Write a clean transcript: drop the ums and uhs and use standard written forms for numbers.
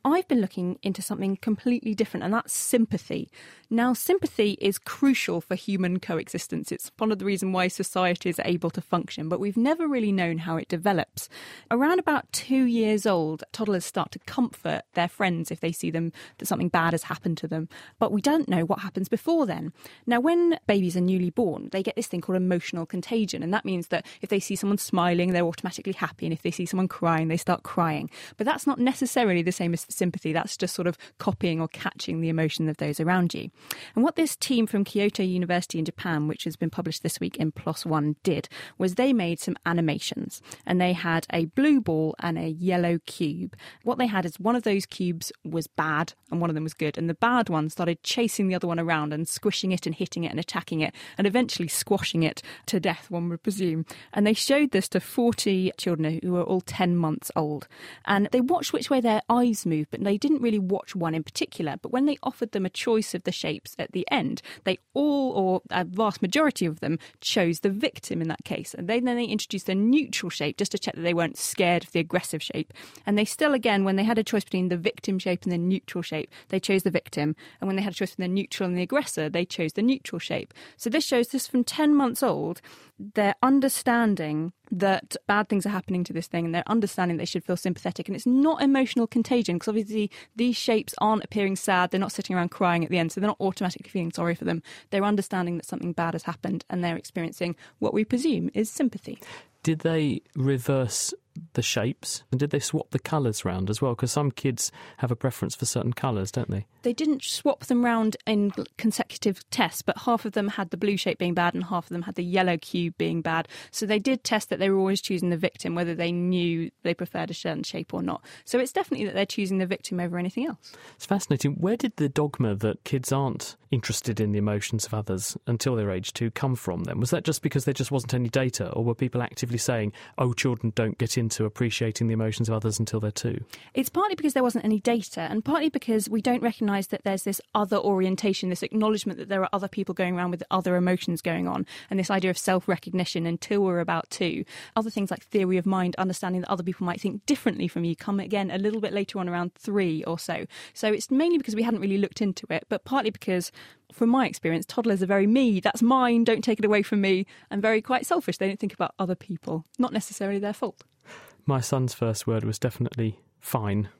I've been looking into something completely different, and that's sympathy. Now, sympathy is crucial for human coexistence. It's one of the reasons why society is able to function, but we've never really known how it develops. Around about 2 years old, toddlers start to comfort their friends if they see them that something bad has happened to them, but we don't know what happens before then. Now, when babies are newly born, they get this thing called emotional contagion, and that means that if they see someone smiling, they're automatically happy, and if they see someone crying, they start crying. But that's not necessarily the same as sympathy. That's just sort of copying or catching the emotion of those around you. And what this team from Kyoto University in Japan, which has been published this week in PLOS ONE, did was they made some animations, and they had a blue ball and a yellow cube. What they had is one of those cubes was bad and one of them was good, and the bad one started chasing the other one around and squishing it and hitting it and attacking it and eventually squashing it to death, one would presume. And they showed this to 40 children who were all 10 months old, and they watched which way their eyes moved, but they didn't really watch one in particular. But when they offered them a choice of the shapes at the end, they all, or a vast majority of them, chose the victim in that case. And then they introduced a neutral shape just to check that they weren't scared of the aggressive shape. And they still, again, when they had a choice between the victim shape and the neutral shape, they chose the victim. And when they had a choice between the neutral and the aggressor, they chose the neutral shape. So this shows this from 10 months old, they're understanding that bad things are happening to this thing, and they're understanding they should feel sympathetic. And it's not emotional contagion, because obviously these shapes aren't appearing sad, they're not sitting around crying at the end, so they're not automatically feeling sorry for them. They're understanding that something bad has happened, and they're experiencing what we presume is sympathy. Did they reverse the shapes, and did they swap the colours round as well? Because some kids have a preference for certain colours, don't they? They didn't swap them round in consecutive tests, but half of them had the blue shape being bad and half of them had the yellow cube being bad. So they did test that they were always choosing the victim, whether they knew they preferred a certain shape or not. So it's definitely that they're choosing the victim over anything else. It's fascinating. Where did the dogma that kids aren't interested in the emotions of others until they're age 2 come from then? Was that just because there just wasn't any data, or were people actively saying, oh, children don't get into appreciating the emotions of others until they're 2? It's partly because there wasn't any data, and partly because we don't recognise that there's this other orientation, this acknowledgement that there are other people going around with other emotions going on, and this idea of self-recognition until we're about 2. Other things like theory of mind, understanding that other people might think differently from you, come again a little bit later on, around 3 or so. So it's mainly because we hadn't really looked into it, but partly because, from my experience, toddlers are very me, that's mine, don't take it away from me, and very quite selfish. They don't think about other people, not necessarily their fault. My son's first word was definitely fine.